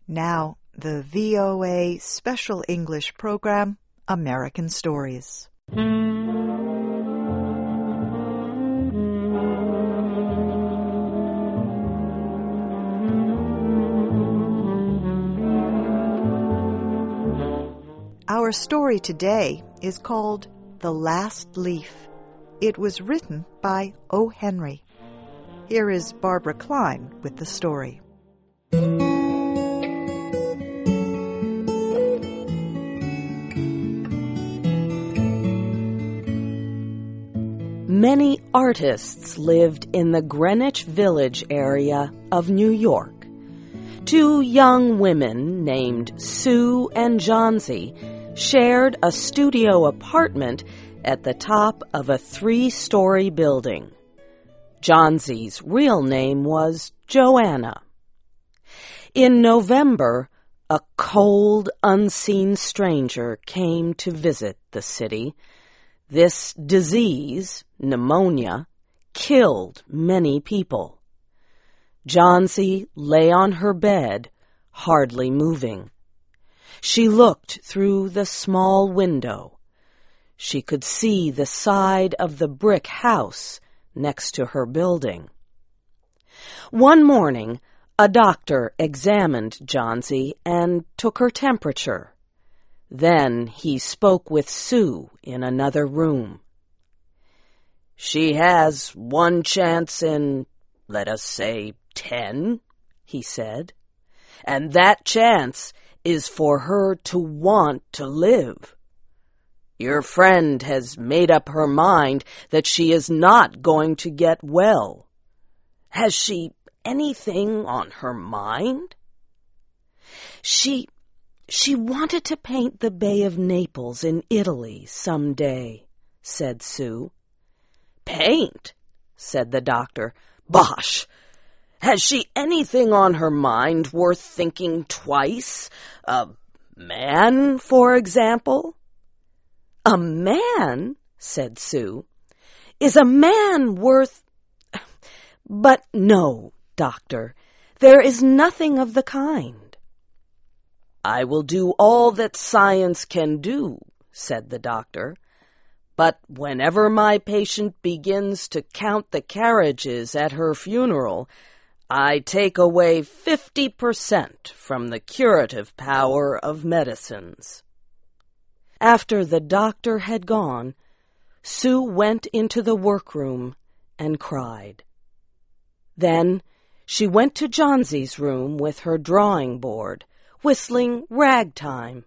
Now, the VOA Special English Program, American Stories. Our story today is called The Last Leaf. It was written by O. Henry. Here is Barbara Klein with the story. Many artists lived in the Greenwich Village area of New York. Two young women named Sue and Johnsy shared a studio apartment at the top of a 3-story building. Johnsy's real name was Joanna. In November, a cold, unseen stranger came to visit the city. This disease, pneumonia, killed many people. Johnsy lay on her bed, hardly moving. She looked through the small window. She could see the side of the brick house next to her building. One morning, a doctor examined Johnsy and took her temperature. Then he spoke with Sue in another room. "She has one chance in, let us say, 10, he said. "And that chance is for her to want to live. Your friend has made up her mind that she is not going to get well. Has she anything on her mind?" She wanted to paint the Bay of Naples in Italy some day, said Sue. "Paint?" said the doctor. "Bosh! Has she anything on her mind worth thinking twice? A man, for example?" "A man," said Sue. "Is a man worth—" "But no, doctor, there is nothing of the kind." "I will do all that science can do," said the doctor. "But whenever my patient begins to count the carriages at her funeral, I take away 50% from the curative power of medicines." After the doctor had gone, Sue went into the workroom and cried. Then she went to Johnsy's room with her drawing board, whistling ragtime.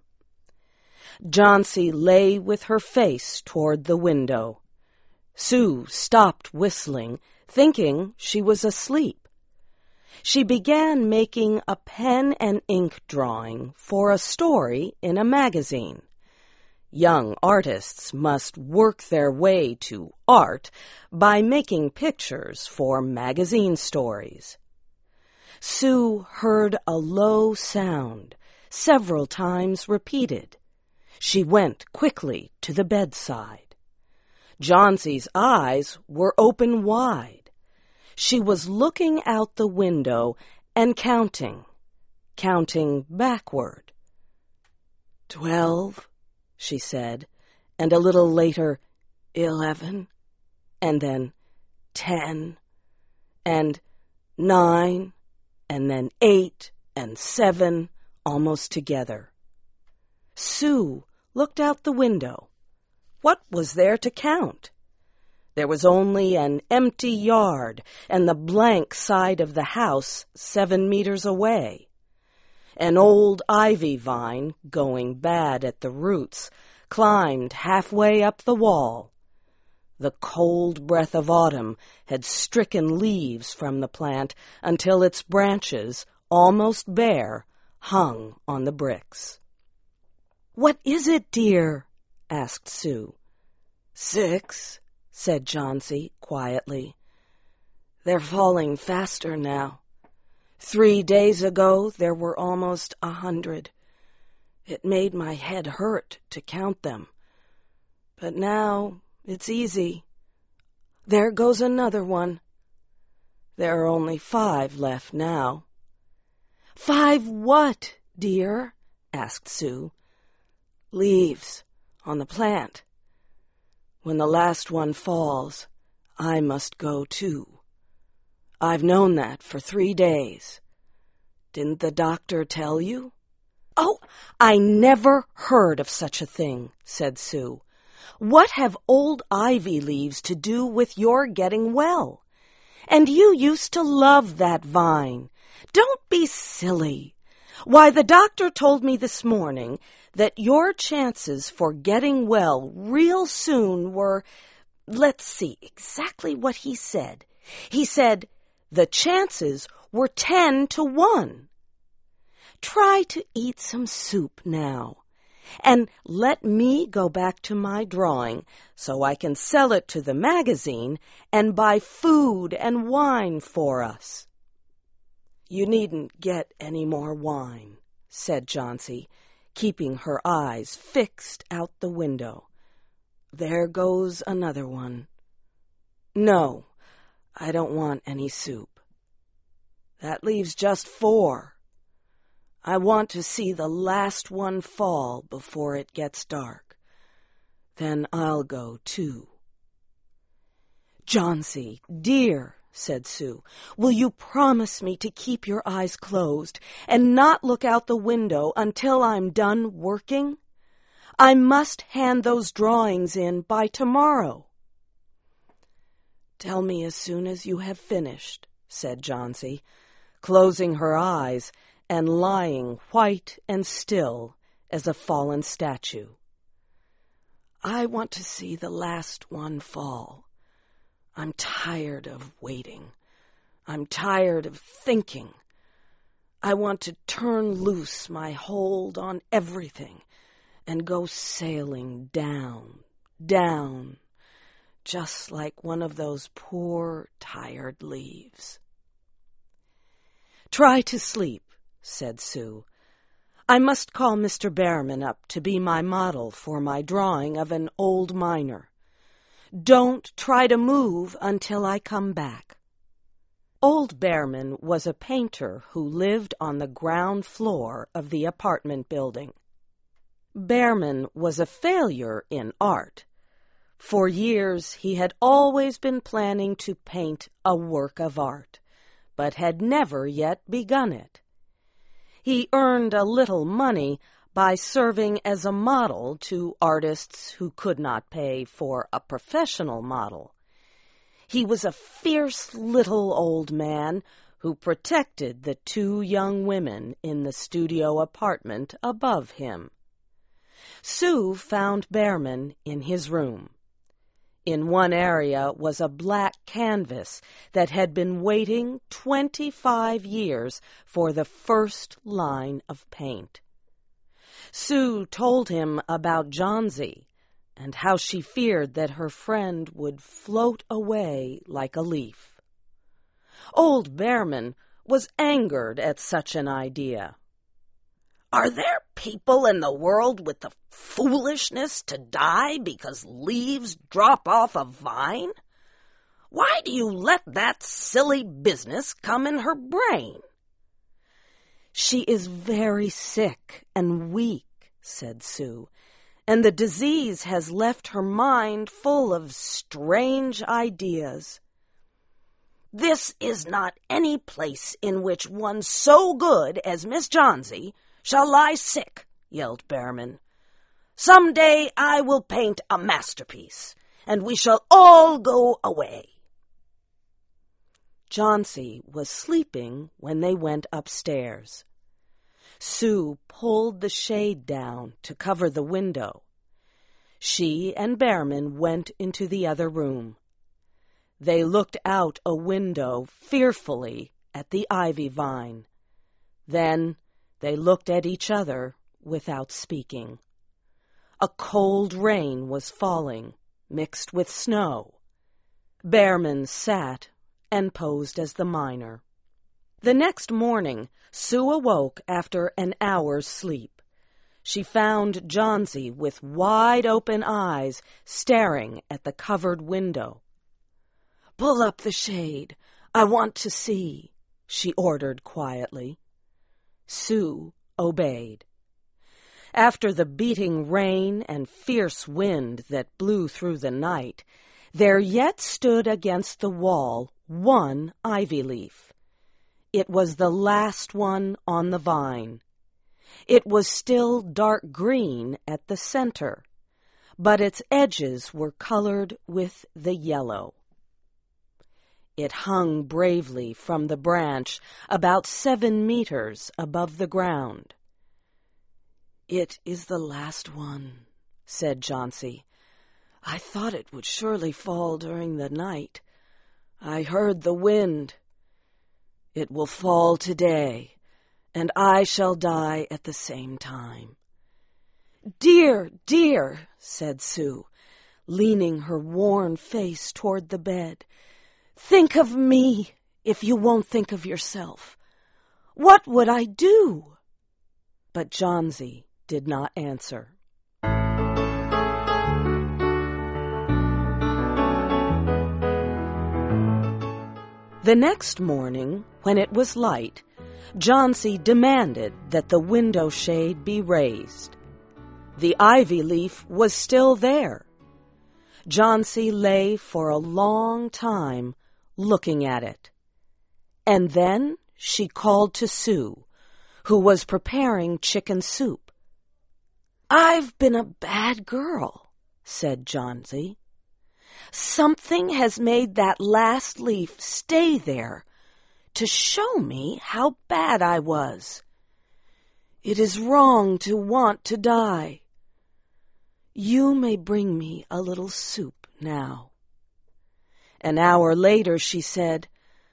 Johnsy lay with her face toward the window. Sue stopped whistling, thinking she was asleep. She began making a pen and ink drawing for a story in a magazine. Young artists must work their way to art by making pictures for magazine stories. Sue heard a low sound, several times repeated. She went quickly to the bedside. Johnsy's eyes were open wide. She was looking out the window and counting backward. 12, she said, and a little later, 11, and then 10, and 9, and then 8 and 7, almost together. Sue looked out the window. What was there to count? There was only an empty yard and the blank side of the house 7 meters away. An old ivy vine, going bad at the roots, climbed halfway up the wall. The cold breath of autumn had stricken leaves from the plant until its branches, almost bare, hung on the bricks. "What is it, dear?" asked Sue. 6, said Johnsy quietly. "They're falling faster now. 3 days ago there were almost 100. It made my head hurt to count them. But now it's easy. There goes another one. There are only 5 left now." 5 what, dear? Asked Sue. Leaves on the plant. When the last one falls, I must go too. I've known that for 3 days. Didn't the doctor tell you? Oh, I never heard of such a thing, said Sue. What have old ivy leaves to do with your getting well? And you used to love that vine. Don't be silly. Why, the doctor told me this morning that your chances for getting well real soon were, let's see exactly what he said. He said the chances were 10 to 1. Try to eat some soup now, and let me go back to my drawing so I can sell it to the magazine and buy food and wine for us. You needn't get any more wine, said Johnsy, keeping her eyes fixed out the window. There goes another one. No, I don't want any soup. That leaves just 4. I want to see the last one fall before it gets dark. Then I'll go too. Johnsy, dear, said Sue, will you promise me to keep your eyes closed and not look out the window until I'm done working? I must hand those drawings in by tomorrow. Tell me as soon as you have finished, said Johnsy, closing her eyes and lying white and still as a fallen statue. I want to see the last one fall. I'm tired of waiting. I'm tired of thinking. I want to turn loose my hold on everything and go sailing down, down, just like one of those poor, tired leaves. Try to sleep, said Sue. I must call Mr. Behrman up to be my model for my drawing of an old miner. Don't try to move until I come back. Old Behrman was a painter who lived on the ground floor of the apartment building. Behrman was a failure in art. For years he had always been planning to paint a work of art, but had never yet begun it. He earned a little money by serving as a model to artists who could not pay for a professional model. He was a fierce little old man who protected the 2 young women in the studio apartment above him. Sue found Behrman in his room. In one area was a black canvas that had been waiting 25 years for the first line of paint. Sue told him about Johnsy and how she feared that her friend would float away like a leaf. Old Behrman was angered at such an idea. Are there people in the world with the foolishness to die because leaves drop off a vine? Why do you let that silly business come in her brain? She is very sick and weak, said Sue, and the disease has left her mind full of strange ideas. This is not any place in which one so good as Miss Johnsy shall lie sick, yelled Behrman. Some day I will paint a masterpiece, and we shall all go away. Johnsy was sleeping when they went upstairs. Sue pulled the shade down to cover the window. She and Behrman went into the other room. They looked out a window fearfully at the ivy vine. Then they looked at each other without speaking. A cold rain was falling, mixed with snow. Behrman sat and posed as the miner. The next morning, Sue awoke after an hour's sleep. She found Johnsy with wide-open eyes staring at the covered window. "Pull up the shade. I want to see," she ordered quietly. Sue obeyed. After the beating rain and fierce wind that blew through the night, there yet stood against the wall one ivy leaf. It was the last one on the vine. It was still dark green at the center, but its edges were colored with the yellow. It hung bravely from the branch about 7 meters above the ground. "It is the last one," said Jauncey. "I thought it would surely fall during the night. I heard the wind. It will fall today, and I shall die at the same time." "Dear, dear," said Sue, leaning her worn face toward the bed, "think of me if you won't think of yourself. What would I do?" But Jauncey did not answer. The next morning, when it was light, Jauncey demanded that the window shade be raised. The ivy leaf was still there. Jauncey lay for a long time looking at it. And then she called to Sue, who was preparing chicken soup. "I've been a bad girl," said Jauncey. "Something has made that last leaf stay there to show me how bad I was. It is wrong to want to die. You may bring me a little soup now." An hour later she said,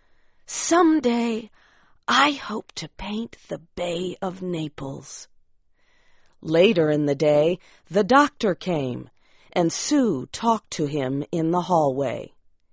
"Someday I hope to paint the Bay of Naples." Later in the day, the doctor came, and Sue talked to him in the hallway.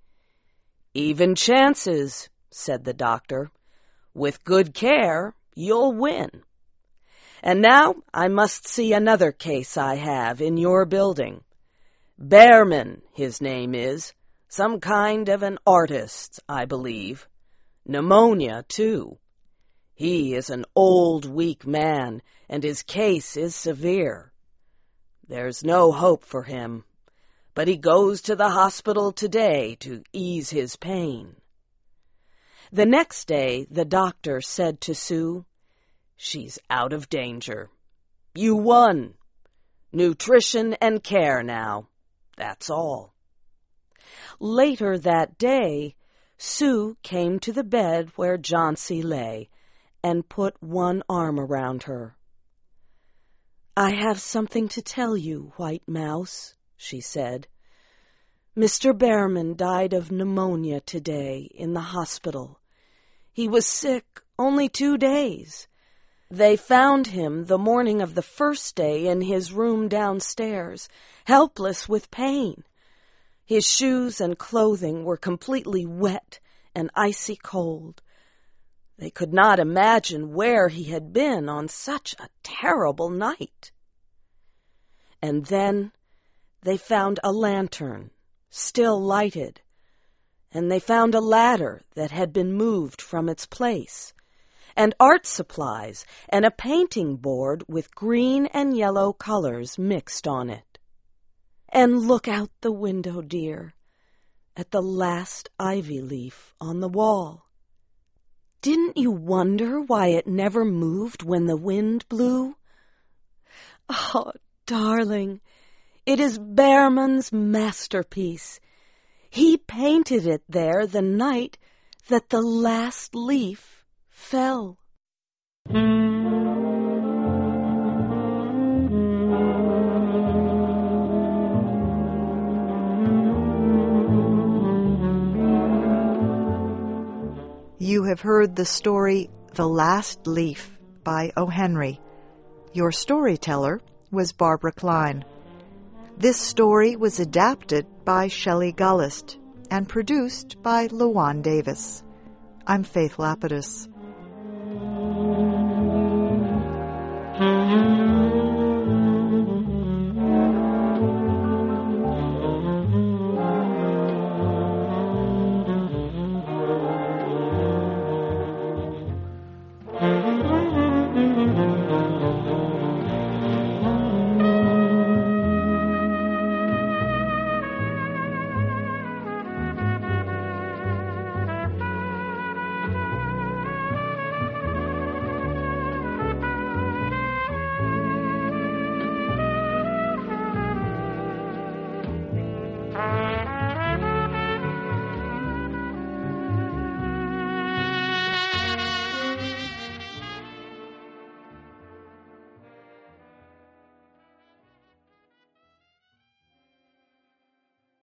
"Even chances," said the doctor. "With good care, you'll win. And now I must see another case I have in your building. Behrman, his name is. Some kind of an artist, I believe. Pneumonia, too. He is an old, weak man, and his case is severe. There's no hope for him, but he goes to the hospital today to ease his pain." The next day, the doctor said to Sue, "She's out of danger. You won. Nutrition and care now. That's all." Later that day, Sue came to the bed where Jauncey lay and put one arm around her. "I have something to tell you, White Mouse," she said. "Mr. Behrman died of pneumonia today in the hospital. He was sick only 2 days. They found him the morning of the first day in his room downstairs, helpless with pain. His shoes and clothing were completely wet and icy cold. They could not imagine where he had been on such a terrible night. And then they found a lantern, still lighted, and they found a ladder that had been moved from its place, and art supplies and a painting board with green and yellow colors mixed on it. And look out the window, dear, at the last ivy leaf on the wall. Didn't you wonder why it never moved when the wind blew? Oh, darling, it is Behrman's masterpiece. He painted it there the night that the last leaf fell." You have heard the story The Last Leaf by O. Henry. Your storyteller was Barbara Klein. This story was adapted by Shelley Gullist and produced by Luan Davis. I'm Faith Lapidus.